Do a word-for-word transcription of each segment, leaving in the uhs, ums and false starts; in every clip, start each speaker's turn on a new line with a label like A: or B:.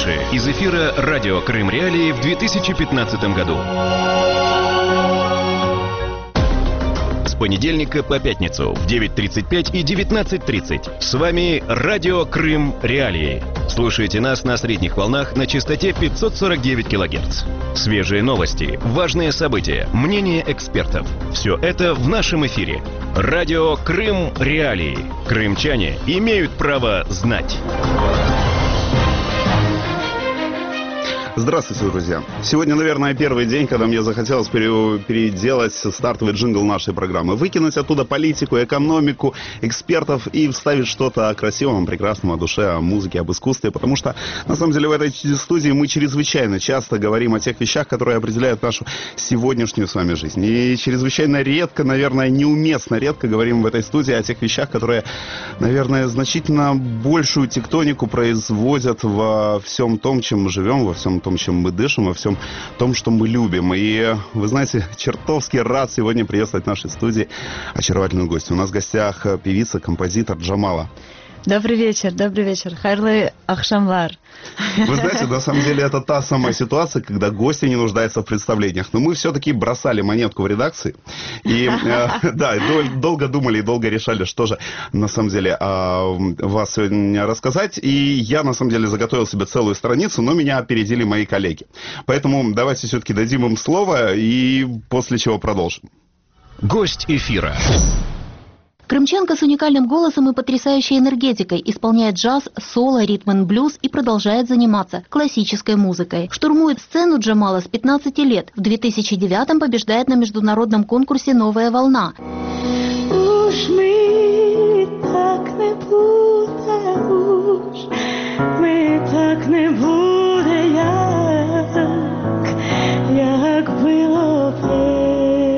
A: лучшее из эфира «Радио Крым Реалии» в две тысячи пятнадцатом году. С понедельника по пятницу в девять тридцать пять и девятнадцать тридцать. С вами «Радио Крым Реалии». Слушайте нас на средних волнах на частоте пятьсот сорок девять килогерц. Свежие новости, важные события, мнения экспертов. Все это в нашем эфире. «Радио Крым Реалии». Крымчане имеют право знать.
B: Здравствуйте, друзья. Сегодня, наверное, первый день, когда мне захотелось пере- переделать стартовый джингл нашей программы. Выкинуть оттуда политику, экономику, экспертов и вставить что-то о красивом, о прекрасном, о душе, о музыке, об искусстве. Потому что, на самом деле, в этой студии мы чрезвычайно часто говорим о тех вещах, которые определяют нашу сегодняшнюю с вами жизнь. И чрезвычайно редко, наверное, неуместно редко говорим в этой студии о тех вещах, которые, наверное, значительно большую тектонику производят во всем том, чем мы живем, во всем том, чем мы дышим, во всем том, что мы любим. И, вы знаете, чертовски рад сегодня приветствовать в нашей студии очаровательную гостью. У нас в гостях певица, композитор Джамала.
C: Добрый вечер, добрый вечер. Хайрлы ахшамлар.
B: Вы знаете, на самом деле это та самая ситуация, когда гости не нуждаются в представлениях. Но мы все-таки бросали монетку в редакции. И э, да, дол- долго думали и долго решали, что же на самом деле э, вас сегодня рассказать. И я на самом деле заготовил себе целую страницу, но меня опередили мои коллеги. Поэтому давайте все-таки дадим им слово и после чего продолжим.
A: Гость эфира.
D: Крымчанка с уникальным голосом и потрясающей энергетикой исполняет джаз, соло, ритм и блюз и продолжает заниматься классической музыкой. Штурмует сцену Джамала с пятнадцати лет. В две тысячи девятом побеждает на международном конкурсе «Новая волна».
E: Уж мы так не буде, уж ми так не буде, як, як було прежде.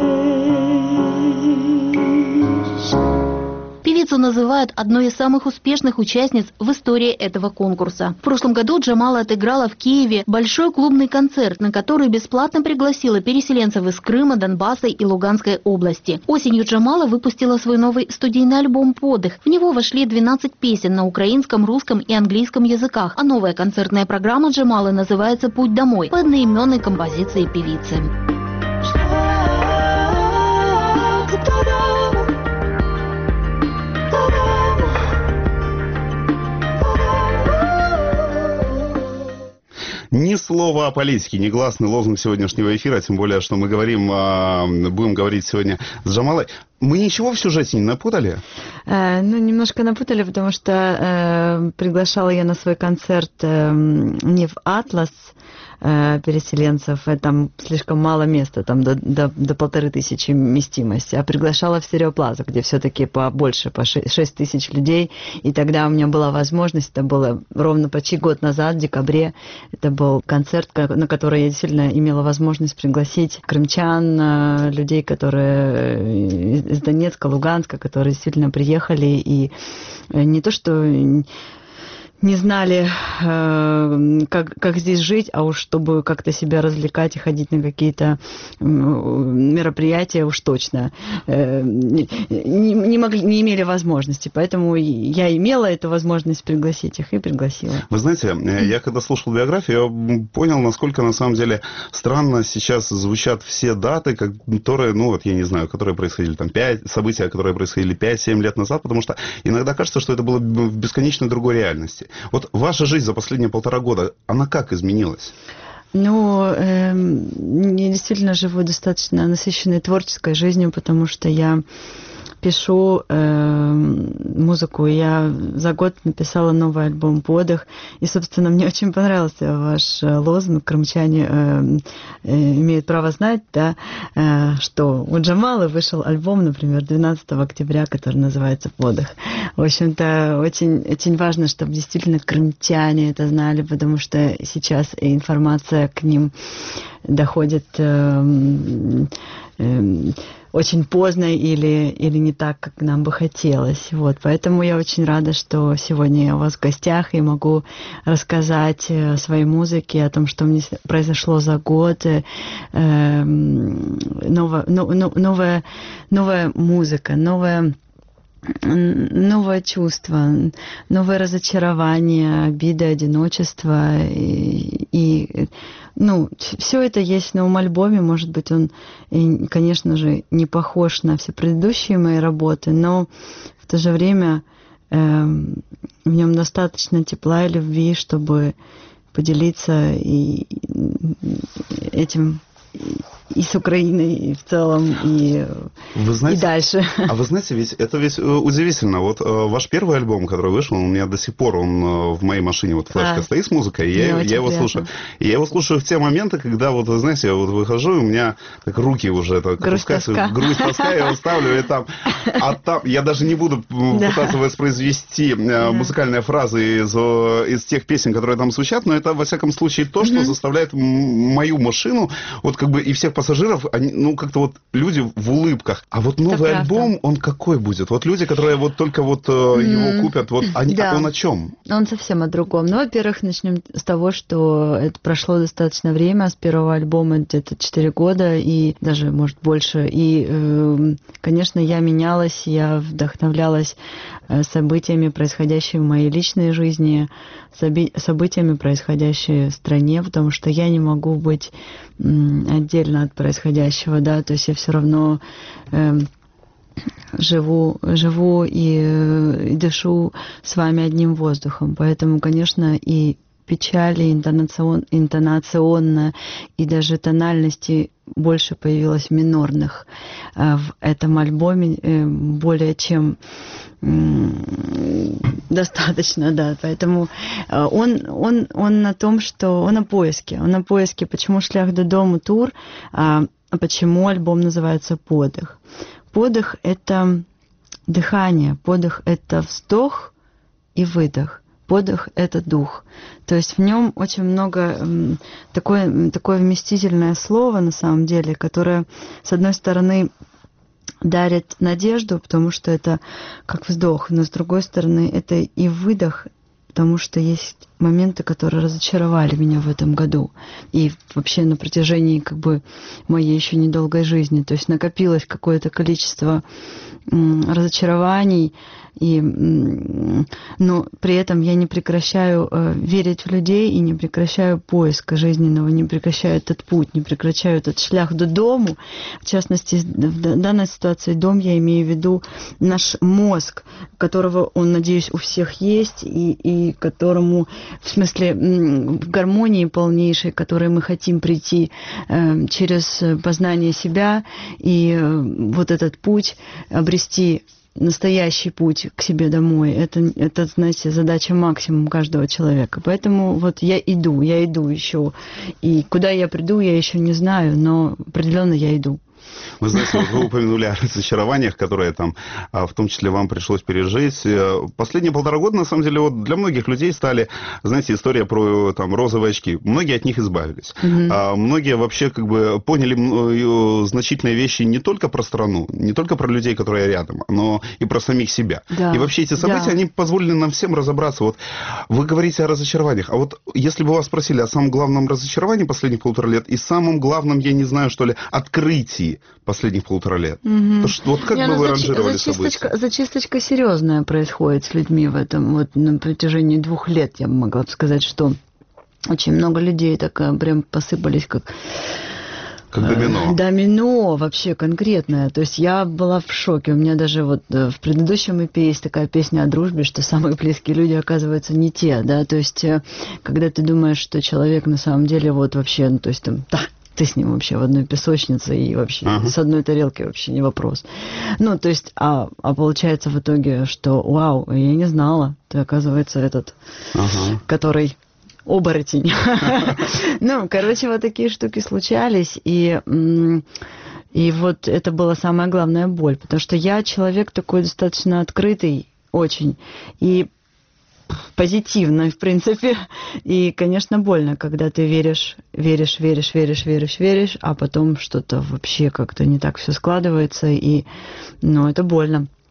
D: Певицу называют одной из самых успешных участниц в истории этого конкурса. В прошлом году Джамала отыграла в Киеве большой клубный концерт, на который бесплатно пригласила переселенцев из Крыма, Донбасса и Луганской области. Осенью Джамала выпустила свой новый студийный альбом «Подых». В него вошли двенадцать песен на украинском, русском и английском языках, а новая концертная программа Джамалы называется «Путь домой» по одноименной композиции певицы.
B: Ни слова о политике, негласный лозунг сегодняшнего эфира, тем более, что мы говорим, будем говорить сегодня с Джамалой. Мы ничего в сюжете не напутали?
C: Э, ну, немножко напутали, потому что э, приглашала я на свой концерт э, не в «Атлас», переселенцев, там слишком мало места, там до, до, до полторы тысячи вместимости, а приглашала в «Стереоплазу», где все-таки побольше, по шесть тысяч людей, и тогда у меня была возможность, это было ровно почти год назад, в декабре, это был концерт, на который я действительно имела возможность пригласить крымчан, людей, которые из Донецка, Луганска, которые действительно приехали, и не то, что не знали, как, как здесь жить, а уж чтобы как-то себя развлекать и ходить на какие-то мероприятия уж точно не, не, могли, не имели возможности. Поэтому я имела эту возможность пригласить их и пригласила.
B: Вы знаете, я когда слушал биографию, я понял, насколько на самом деле странно сейчас звучат все даты, которые, ну вот я не знаю, которые происходили там пять, события, которые происходили пять-семь лет назад, потому что иногда кажется, что это было в бесконечно другой реальности. Вот ваша жизнь за последние полтора года, она как изменилась?
C: Ну, э, я действительно живу достаточно насыщенной творческой жизнью, потому что я пишу э, музыку. Я за год написала новый альбом «Подых». И, собственно, мне очень понравился ваш лозунг «Крымчане э, э, имеют право знать», да, э, что у Джамалы вышел альбом, например, двенадцатого октября, который называется «Подых». В общем-то, очень, очень важно, чтобы действительно крымчане это знали, потому что сейчас информация к ним доходит э, э, очень поздно или, или не так, как нам бы хотелось. Вот. Поэтому я очень рада, что сегодня я у вас в гостях и могу рассказать о своей музыке, о том, что мне произошло за год. Э, новая, но, но, новая, новая музыка, новая новое чувство, новое разочарование, обида, одиночество. И, и ну, все это есть в новом альбоме. Может быть, он, конечно же, не похож на все предыдущие мои работы, но в то же время э, в нем достаточно тепла и любви, чтобы поделиться и этим и с Украиной, и в целом, и,
B: вы знаете,
C: и дальше.
B: А вы знаете, ведь это ведь удивительно. Вот ваш первый альбом, который вышел, у меня до сих пор он в моей машине, вот флешка а, стоит с музыкой, и я, я его слушаю. И я его слушаю в те моменты, когда, вот, вы знаете, я вот выхожу, и у меня так руки уже так опускаются, грусть, тоска, я его ставлю, и там, а там, я даже не буду пытаться воспроизвести музыкальные фразы из, из тех песен, которые там звучат, но это, во всяком случае, то, что заставляет мою машину, вот как бы и всех пассажиров, они, ну, как-то вот люди в улыбках. А вот новый альбом, он какой будет? Вот люди, которые вот только вот mm-hmm. его купят, вот они, да. он о чем?
C: Он совсем о другом. Ну, во-первых, начнем с того, что это прошло достаточно время, с первого альбома где-то четыре года, и даже, может, больше. И, э, конечно, я менялась, я вдохновлялась событиями, происходящими в моей личной жизни, событиями, происходящими в стране, потому что я не могу быть отдельно от происходящего, да, то есть я все равно э, живу, живу и, э, и дышу с вами одним воздухом, поэтому, конечно, и печали интонацион, интонационно, и даже тональности больше появилось минорных э, в этом альбоме, э, более чем достаточно, да, поэтому он, он, он на том, что он на поиске, он на поиске, почему «Шлях додому» тур, а почему альбом называется «Подых». Подых — это дыхание, подых — это вздох и выдох. Подых — это дух. То есть в нем очень много такое, такое вместительное слово, на самом деле, которое, с одной стороны, дарит надежду, потому что это как вздох, но с другой стороны, это и выдох, потому что есть моменты, которые разочаровали меня в этом году и вообще на протяжении как бы моей еще недолгой жизни. То есть накопилось какое-то количество м, разочарований, и, м, но при этом я не прекращаю э, верить в людей и не прекращаю поиска жизненного, не прекращаю этот путь, не прекращаю этот шлях до дому. В частности, в данной ситуации дом я имею в виду наш мозг, которого, он, надеюсь, у всех есть, и, и которому в смысле в гармонии полнейшей, к которой мы хотим прийти э, через познание себя и э, вот этот путь обрести настоящий путь к себе домой. Это, это, знаете, задача максимум каждого человека. Поэтому вот я иду, я иду еще. И куда я приду, я еще не знаю, но определенно я иду.
B: Вы знаете, вот вы упомянули о разочарованиях, которые там, в том числе, вам пришлось пережить. Последние полтора года, на самом деле, вот для многих людей стали, знаете, история про там розовые очки. Многие от них избавились. Mm-hmm. А многие вообще как бы поняли значительные вещи не только про страну, не только про людей, которые рядом, но и про самих себя. Да. И вообще эти события, да. они позволили нам всем разобраться. Вот вы говорите о разочарованиях. А вот если бы вас спросили о самом главном разочаровании последних полутора лет и самом главном, я не знаю, что ли, открытии последних полутора лет. Mm-hmm. То, что, вот как не, бы вы зач... ранжировали
C: зачисточка,
B: события?
C: Зачисточка серьезная происходит с людьми в этом. Вот на протяжении двух лет я бы могла сказать, что очень много людей так прям посыпались, как...
B: Как домино.
C: Домино вообще конкретное. То есть я была в шоке. У меня даже вот в предыдущем и пи есть такая песня о дружбе, что самые близкие люди, оказываются, не те, да. То есть когда ты думаешь, что человек на самом деле вот вообще, ну, то есть там, да, ты с ним вообще в одной песочнице и вообще ага. с одной тарелки вообще не вопрос. Ну, то есть, а, а получается в итоге, что вау, я не знала, ты, оказывается, этот, ага. который оборотень. Ну, короче, вот такие штуки случались, и... И вот это была самая главная боль, потому что я человек такой достаточно открытый, очень, и позитивно, в принципе. И, конечно, больно, когда ты веришь, веришь, веришь, веришь, веришь, веришь, а потом что-то вообще как-то не так все складывается, и, ну, это больно.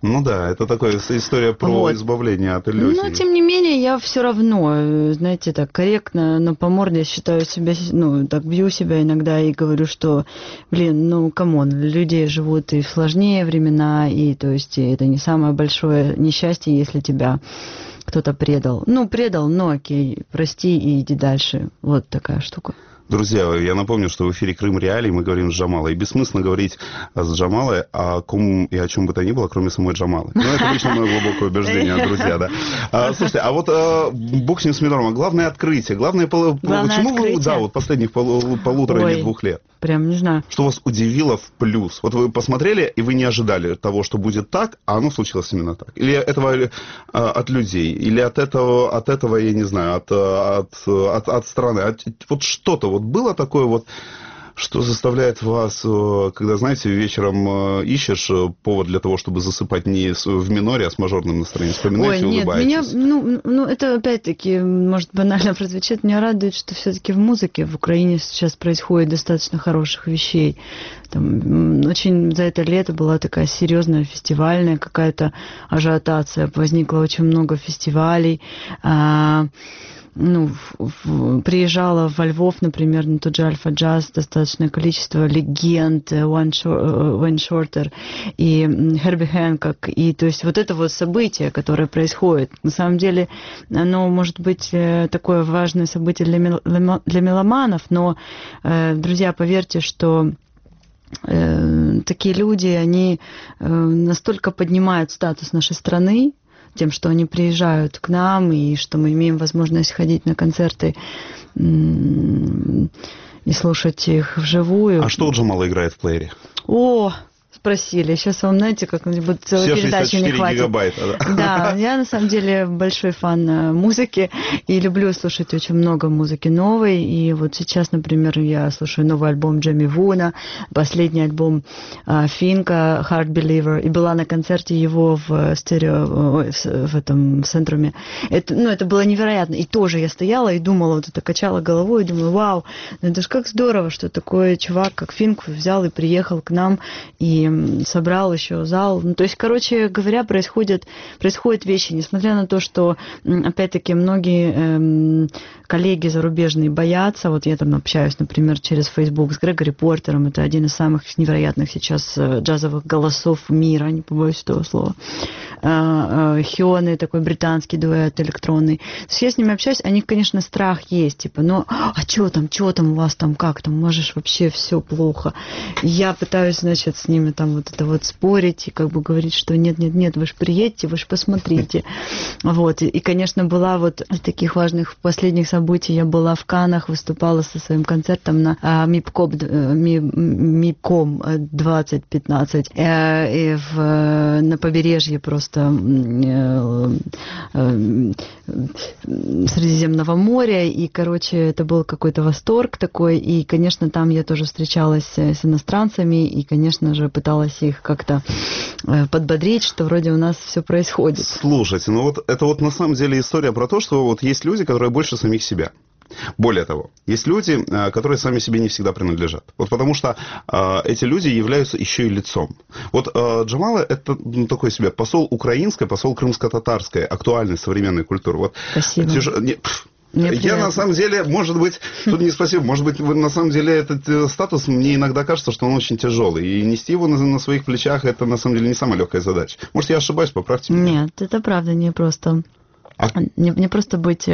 B: Ну да, это такая история про
C: Вот.
B: избавление от иллюзий.
C: Но, тем не менее, я все равно, знаете, так корректно, но по морде считаю себя, ну, так бью себя иногда и говорю, что, блин, ну, камон, люди живут и в сложнее времена, и, то есть, это не самое большое несчастье, если тебя кто-то предал. Ну, предал, ну, окей, прости и иди дальше. Вот такая штука.
B: Друзья, я напомню, что в эфире Крым Реалии мы говорим с Джамалой. И бессмысленно говорить с Джамалой о ком и о чем бы то ни было, кроме самой Джамалы. Ну, это лично мое глубокое убеждение, друзья, да. А, слушайте, а вот а, бог с ним с Мидором, главное открытие, главное, главное почему открытие? Вы, да, вот последних пол, полутора Ой, или двух лет.
C: Прям не знаю.
B: Что вас удивило в плюс? Вот вы посмотрели, и вы не ожидали того, что будет так, а оно случилось именно так. Или этого а, от людей, или от этого, от этого, я не знаю, от, от, от, от страны. От, вот что-то вот было такое вот, что заставляет вас, когда, знаете, вечером ищешь повод для того, чтобы засыпать не в миноре, а с мажорным настроением, вспоминаете,
C: Ой, нет,
B: улыбаетесь?
C: Меня, ну, ну, это опять-таки, может, банально прозвучит, меня радует, что все-таки в музыке в Украине сейчас происходит достаточно хороших вещей. Там, очень за это лето была такая серьезная фестивальная какая-то ажиотация, возникло очень много фестивалей. А, ну, в, в, приезжала во Львов, например, на тот же Альфа-джаз, достаточное количество легенд, Уэйн Шортер и Херби Хэнкок. И то есть вот это вот событие, которое происходит, на самом деле, оно может быть такое важное событие для, мел, для меломанов, но, друзья, поверьте, что э, такие люди, они э, настолько поднимают статус нашей страны, тем, что они приезжают к нам, и что мы имеем возможность ходить на концерты и слушать их вживую.
B: А что у Джамала играет в плеере?
C: О, спросили. Сейчас вам, знаете, как-нибудь целой передачи не хватит.
B: Гигабайта, да.
C: Да, я на самом деле большой фан музыки и люблю слушать очень много музыки новой. И вот сейчас, например, я слушаю новый альбом Джемми Вуна, последний альбом Финка Heart Believer, и была на концерте его в стерео, в этом центруме. Это, ну, это было невероятно. И тоже я стояла и думала, вот это качала головой, и думаю, вау, ну это же как здорово, что такой чувак, как Финк, взял и приехал к нам, и собрал еще зал. Ну, то есть, короче говоря, происходят, происходят вещи, несмотря на то, что, опять-таки, многие эм, коллеги зарубежные боятся. Вот я там общаюсь, например, через Facebook с Грегори Портером. Это один из самых невероятных сейчас джазовых голосов мира, не побоюсь этого слова. Хионы, такой британский дуэт электронный. То есть я с ними общаюсь, у них, конечно, страх есть. Типа, ну, а что там, что там у вас там, как там, можешь вообще все плохо. И я пытаюсь, значит, с ними там вот это вот спорить и как бы говорить, что нет-нет-нет, вы же приедете, вы же посмотрите. Вот. И, и, конечно, была вот из таких важных последних событий, я была в Каннах, выступала со своим концертом на а, Мипком, Мипком двадцать пятнадцать э, и в, на побережье просто э, э, Средиземного моря. И, короче, это был какой-то восторг такой. И, конечно, там я тоже встречалась с иностранцами и, конечно же, пыталась их как-то подбодрить, что вроде у нас все происходит.
B: Слушайте, ну вот это вот на самом деле история про то, что вот есть люди, которые больше самих себя. Более того, есть люди, которые сами себе не всегда принадлежат. Вот потому что э, эти люди являются еще и лицом. Вот э, Джамала – это ну, такой себе посол украинской, посол крымско-татарской, актуальной современной культуры. Вот,
C: спасибо.
B: Тяж... Не... Я на самом деле, может быть, тут не спасибо, может быть, на самом деле этот статус, мне иногда кажется, что он очень тяжелый. И нести его на, на своих плечах, это на самом деле не самая легкая задача. Может, я ошибаюсь, поправьте меня.
C: Нет, это правда не просто. А... Не, не просто быть...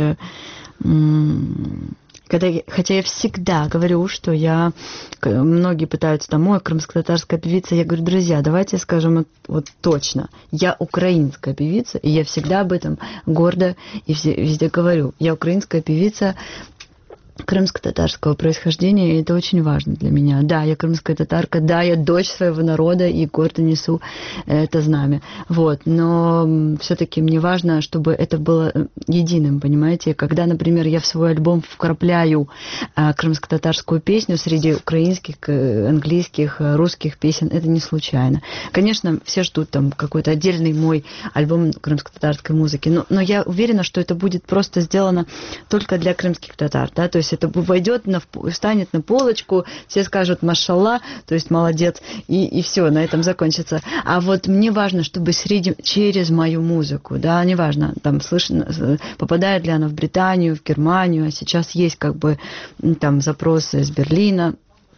C: Когда, хотя я всегда говорю, что я, многие пытаются там, ой, крымско-татарская певица, я говорю, друзья, давайте скажем вот точно, я украинская певица, и я всегда об этом гордо и везде говорю, я украинская певица крымско-татарского происхождения, и это очень важно для меня. Да, я крымская татарка, да, я дочь своего народа и гордо несу это знамя. Вот. Но все-таки мне важно, чтобы это было единым, понимаете? Когда, например, я в свой альбом вкрапляю а, крымско-татарскую песню среди украинских, английских, русских песен, это не случайно. Конечно, все ждут там какой-то отдельный мой альбом крымско-татарской музыки, но, но я уверена, что это будет просто сделано только для крымских татар, да, то есть есть это войдет, на, встанет на полочку, все скажут «машалла», то есть «молодец», и, и все, на этом закончится. А вот мне важно, чтобы среди, через мою музыку, да, неважно, там, слышно, попадает ли она в Британию, в Германию, а сейчас есть как бы там запросы из Берлина,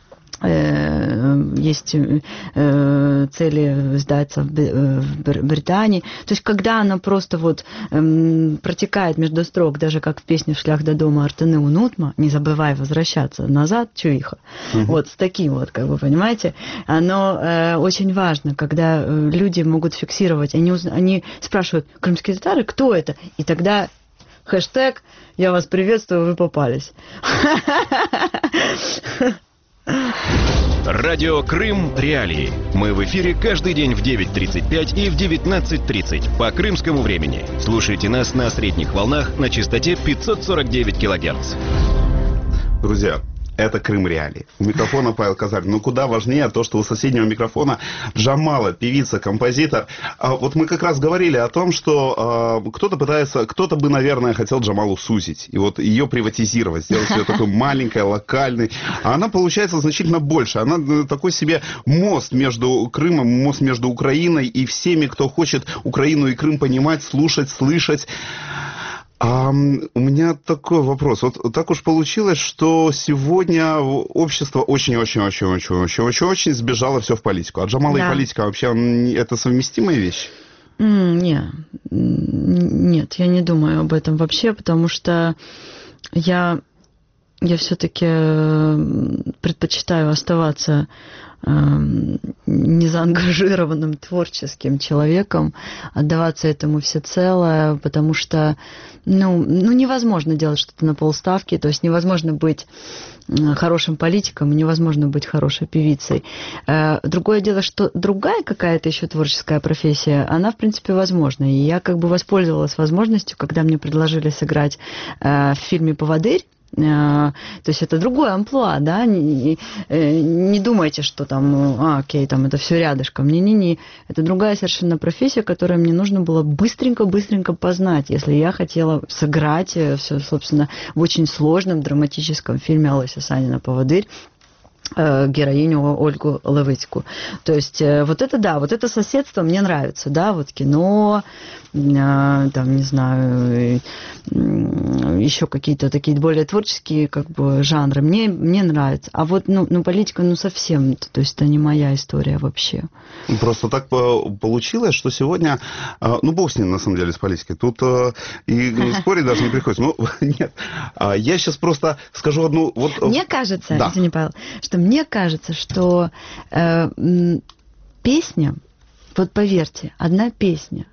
C: есть э, цели сдаться в, в Британии. То есть, когда она просто вот э, протекает между строк, даже как в песне «Шлях до дома Артены Унутма», не забывай возвращаться назад, чуиха. Угу. Вот с таким вот, как вы понимаете, оно э, очень важно, когда э, люди могут фиксировать. Они, они спрашивают: крымские татары, кто это? И тогда хэштег «Я вас приветствую, вы попались».
A: Радио Крым Реалии. Мы в эфире каждый день в девять тридцать пять и в девятнадцать тридцать по крымскому времени. Слушайте нас на средних волнах на частоте пятьсот сорок девять килогерц.
B: Друзья, это Крым Реалии. У микрофона Павел Казарин. Но куда важнее то, что у соседнего микрофона Джамала, певица, композитор. А вот мы как раз говорили о том, что а, кто-то пытается, кто-то бы, наверное, хотел Джамалу сузить. И вот ее приватизировать, сделать ее такой маленькой, локальной. А она получается значительно больше. Она такой себе мост между Крымом, мост между Украиной и всеми, кто хочет Украину и Крым понимать, слушать, слышать. А у меня такой вопрос. Вот так уж получилось, что сегодня общество очень-очень-очень-очень-очень-очень сбежало все в политику. А Джамала да. и политика вообще это совместимые вещи?
C: Mm, не. Нет, я не думаю об этом вообще, потому что я, я все-таки предпочитаю оставаться незаангажированным творческим человеком, отдаваться этому всецело, потому что ну, ну, невозможно делать что-то на полставки, то есть невозможно быть хорошим политиком, невозможно быть хорошей певицей. Другое дело, что другая какая-то еще творческая профессия, она, в принципе, возможна. И я как бы воспользовалась возможностью, когда мне предложили сыграть в фильме «Поводырь». То есть это другое амплуа, да, не, не думайте, что там, а, окей, там это все рядышком, не-не-не, это другая совершенно профессия, которую мне нужно было быстренько-быстренько познать, если я хотела сыграть, все, собственно, в очень сложном драматическом фильме Олеся Санина «Поводырь», героиню Ольгу Левицкую. То есть вот это да, вот это соседство мне нравится, да, вот кино, там, не знаю, еще какие-то такие более творческие как бы жанры, мне, мне нравится. А вот, ну, ну, политика, ну, совсем, то есть это не моя история вообще.
B: Просто так получилось, что сегодня, ну, бог с ним, на самом деле, с политикой, тут и спорить даже не приходится. Ну, нет, я сейчас просто скажу одну... Вот...
C: Мне кажется,
B: да.
C: извини, Павел, что мне кажется, что э, песня, вот поверьте, одна песня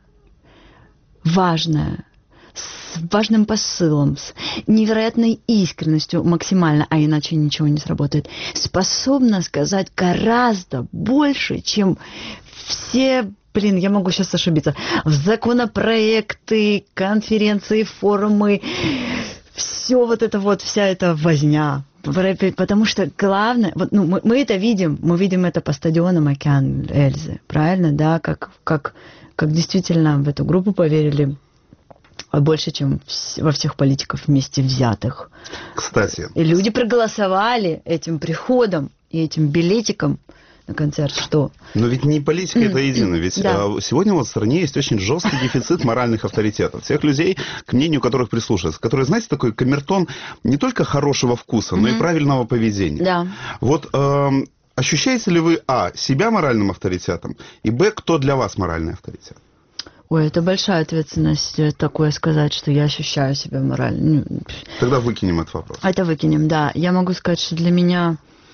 C: важная, с важным посылом, с невероятной искренностью максимально, а иначе ничего не сработает, способна сказать гораздо больше, чем все... Блин, я могу сейчас ошибиться. Законопроекты, конференции, форумы, все вот это вот, вся эта возня. Потому что главное, вот, ну, мы, мы это видим, мы видим это по стадионам «Океан Эльзы», правильно, да, как, как, как действительно в эту группу поверили больше, чем во всех политиков вместе взятых.
B: Кстати.
C: И люди проголосовали этим приходом и этим билетиком на концерт, что...
B: Но ведь не политика это едино, ведь да. сегодня вот в стране есть очень жесткий дефицит моральных авторитетов. Тех людей, к мнению которых прислушиваются, которые, знаете, такой камертон не только хорошего вкуса, но mm-hmm. и правильного поведения.
C: Да.
B: Вот э, ощущаете ли вы, а, себя моральным авторитетом, и, б, кто для вас моральный авторитет?
C: Ой, это большая ответственность такое сказать, что я ощущаю себя морально.
B: Тогда выкинем этот вопрос.
C: Это выкинем, да. Я могу сказать, что для меня...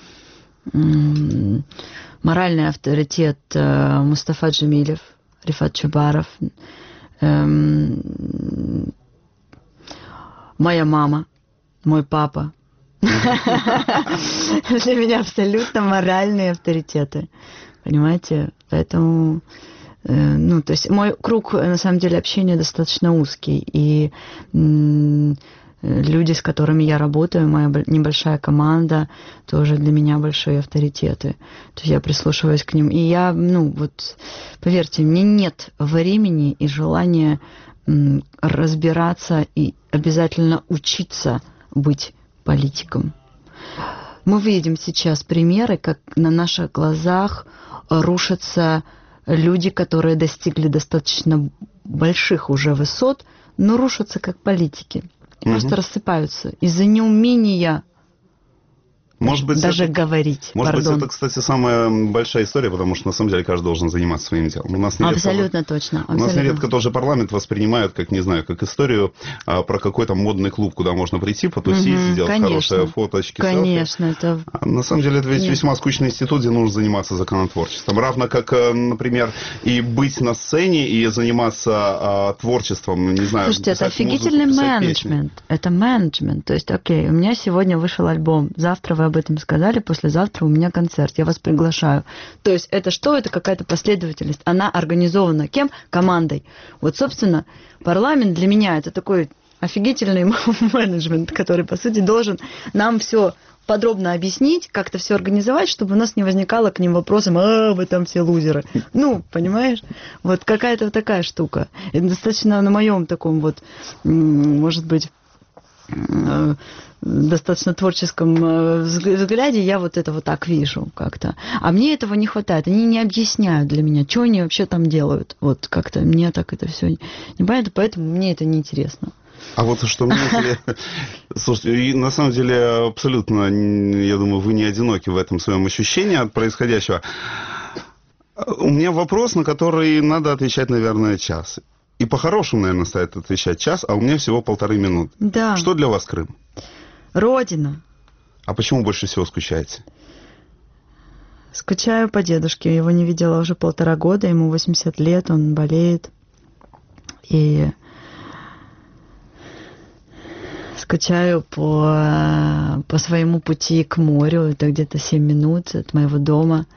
C: моральный авторитет э, Мустафа Джемилев, Рифат Чубаров, э, моя мама, мой папа. Для меня абсолютно моральные авторитеты. Понимаете? Поэтому... Ну, то есть мой круг, на самом деле, общения достаточно узкий. И... люди, с которыми я работаю, моя небольшая команда, тоже для меня большие авторитеты. То есть я прислушиваюсь к ним. И я, ну, вот, поверьте, мне нет времени и желания м, разбираться и обязательно учиться быть политикам. Мы видим сейчас примеры, как на наших глазах рушатся люди, которые достигли достаточно больших уже высот, но рушатся как политики. Просто угу. рассыпаются из-за неумения
B: Может быть,
C: даже
B: это,
C: говорить.
B: Может
C: Пардон.
B: быть, это, кстати, самая большая история, потому что, на самом деле, каждый должен заниматься своим делом. У нас нередко,
C: абсолютно точно. Абсолютно.
B: У нас нередко тоже парламент воспринимают, как, не знаю, как историю а, про какой-то модный клуб, куда можно прийти, потусить, угу, сделать конечно. хорошие фоточки,
C: Конечно,
B: селфи.
C: это...
B: А, на самом деле, это ведь Нет. весьма скучный институт, где нужно заниматься законотворчеством. Равно как, например, и быть на сцене, и заниматься а, творчеством, не знаю...
C: Слушайте, это офигительный музыку, менеджмент. Песни. Это менеджмент. То есть, окей, у меня сегодня вышел альбом, завтра вы об этом сказали, послезавтра у меня концерт, я вас приглашаю. То есть это что? Это какая-то последовательность. Она организована кем? Командой. Вот, собственно, парламент для меня это такой офигительный менеджмент, который, по сути, должен нам все подробно объяснить, как-то все организовать, чтобы у нас не возникало к ним вопросом, а, вы там все лузеры. Ну, понимаешь? Вот какая-то вот такая штука. Это достаточно на моем таком вот, может быть, достаточно творческом взгляде я вот это вот так вижу как-то. А мне этого не хватает. Они не объясняют для меня, что они вообще там делают. Вот как-то мне так это все не понятно, поэтому мне это неинтересно.
B: А вот что мне интересно... Слушайте, на самом деле абсолютно, я думаю, вы не одиноки в этом своем ощущении от происходящего. У меня вопрос, на который надо отвечать, наверное, час. И по-хорошему, наверное, стоит отвечать час, а у меня всего полторы минуты.
C: Да.
B: Что для вас Крым?
C: Родина.
B: А почему больше всего скучаете?
C: Скучаю по дедушке. Его не видела уже полтора года, ему восемьдесят лет, он болеет. И скучаю по, по своему пути к морю. Это где-то семь минут от моего дома.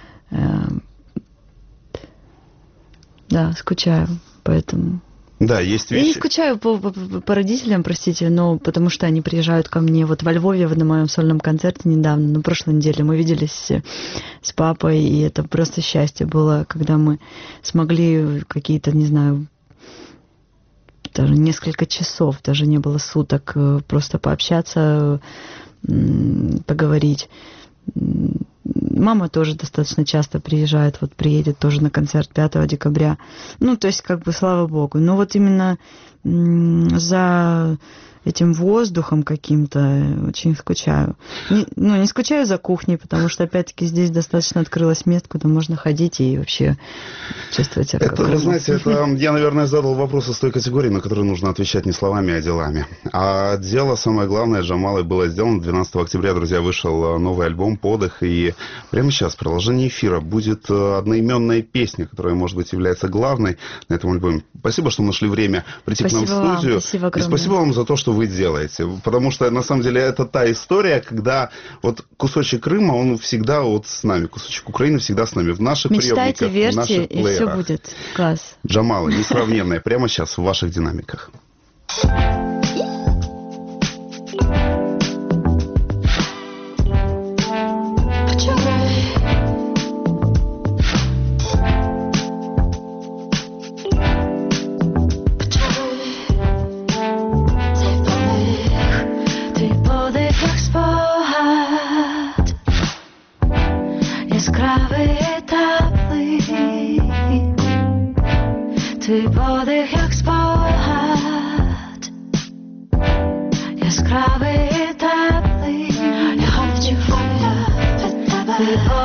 C: Да, скучаю. Поэтому...
B: Да, есть вещи...
C: Я не скучаю по, по, по родителям, простите, но потому что они приезжают ко мне. Вот во Львове на моем сольном концерте недавно, на прошлой неделе, мы виделись с, с папой, и это просто счастье было, когда мы смогли какие-то, не знаю, даже несколько часов, даже не было суток, просто пообщаться, поговорить. Мама тоже достаточно часто приезжает, вот приедет тоже на концерт пятого декабря. Ну, то есть, как бы, слава богу. Но вот именно за этим воздухом каким-то очень скучаю. Не, ну, не скучаю за кухней, потому что, опять-таки, здесь достаточно открылось мест, куда можно ходить и вообще чувствовать себя как
B: это, вы знаете, это я, наверное, задал вопрос из той категории, на которую нужно отвечать не словами, а делами. А дело, самое главное, Джамалой было сделано. двенадцатого октября, друзья, вышел новый альбом «Подых». И прямо сейчас в продолжении эфира будет одноименная песня, которая, может быть, является главной на этом альбоме. Спасибо, что нашли время прийти
C: спасибо
B: к нам в студию.
C: Вам, спасибо огромное.
B: И спасибо вам за то, что вы делаете. Потому что, на самом деле, это та история, когда вот кусочек Крыма, он всегда вот с нами. Кусочек Украины всегда с нами. В наших
C: мечтайте,
B: приемниках,
C: верьте,
B: в наших
C: и
B: плеерах.
C: все будет. Класс.
B: Джамала, несравненная, прямо сейчас в ваших динамиках.
E: Твій подих, як спогад, яскравий і теплий, я хочу від тебе.